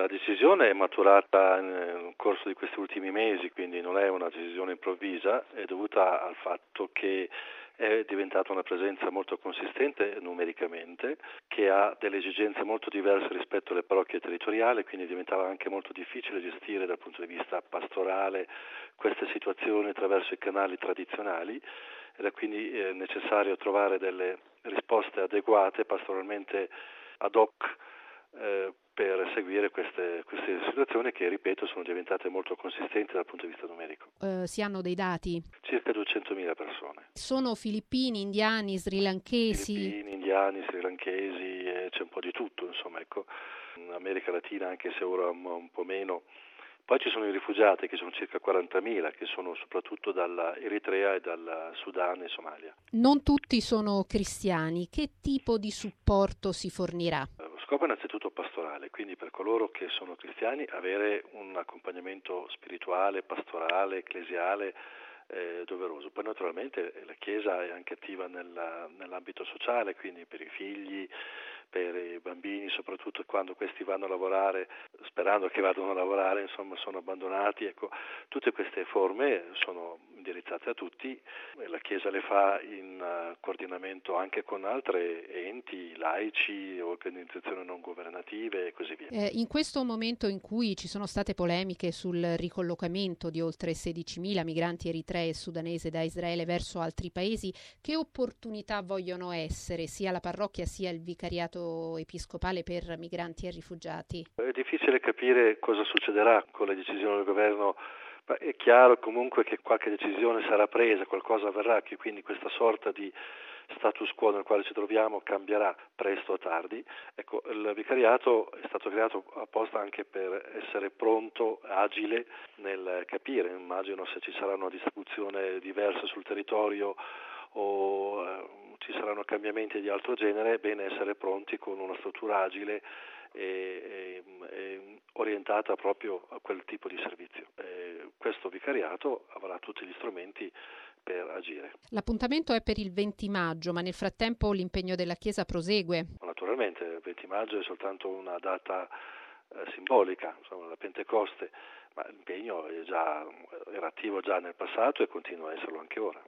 decisione è maturata nel corso di questi ultimi mesi, quindi non è una decisione improvvisa, è dovuta al fatto che è diventata una presenza molto consistente numericamente, che ha delle esigenze molto diverse rispetto alle parrocchie territoriali, quindi diventava anche molto difficile gestire dal punto di vista pastorale queste situazioni attraverso i canali tradizionali. Era quindi necessario trovare delle risposte adeguate, pastoralmente ad hoc, per seguire queste situazioni che, ripeto, sono diventate molto consistenti dal punto di vista numerico. Si hanno dei dati? Circa 200.000 persone. Sono filippini, indiani, srilankesi? Filippini, indiani, srilankesi, c'è un po' di tutto, insomma, ecco. In America Latina, anche se ora un po' meno. Poi ci sono i rifugiati, che sono circa 40.000, che sono soprattutto dalla Eritrea e dal Sudan e Somalia. Non tutti sono cristiani. Che tipo di supporto si fornirà? Lo scopo è innanzitutto pastorale, quindi per coloro che sono cristiani avere un accompagnamento spirituale, pastorale, ecclesiale doveroso. Poi naturalmente la Chiesa è anche attiva nell'ambito sociale, quindi per i figli, per i bambini, soprattutto quando questi vanno a lavorare, sperando che vadano a lavorare, insomma sono abbandonati. Ecco, tutte queste forme sono indirizzate a tutti, la Chiesa le fa in coordinamento anche con altre enti, laici, organizzazioni non governative e così via. In questo momento in cui ci sono state polemiche sul ricollocamento di oltre 16.000 migranti eritrei e sudanesi da Israele verso altri paesi, che opportunità vogliono essere sia la parrocchia sia il vicariato episcopale per migranti e rifugiati? È difficile capire cosa succederà con le decisioni del governo. È chiaro comunque che qualche decisione sarà presa, qualcosa avverrà, che quindi questa sorta di status quo nel quale ci troviamo cambierà presto o tardi. Ecco, il vicariato è stato creato apposta anche per essere pronto, agile nel capire, immagino se ci sarà una distribuzione diversa sul territorio o ci saranno cambiamenti di altro genere, è bene essere pronti con una struttura agile e orientata proprio a quel tipo di servizio. Questo vicariato avrà tutti gli strumenti per agire. L'appuntamento è per il 20 maggio, ma nel frattempo l'impegno della Chiesa prosegue. Naturalmente il 20 maggio è soltanto una data simbolica, insomma, la Pentecoste, ma l'impegno era attivo già nel passato e continua a esserlo anche ora.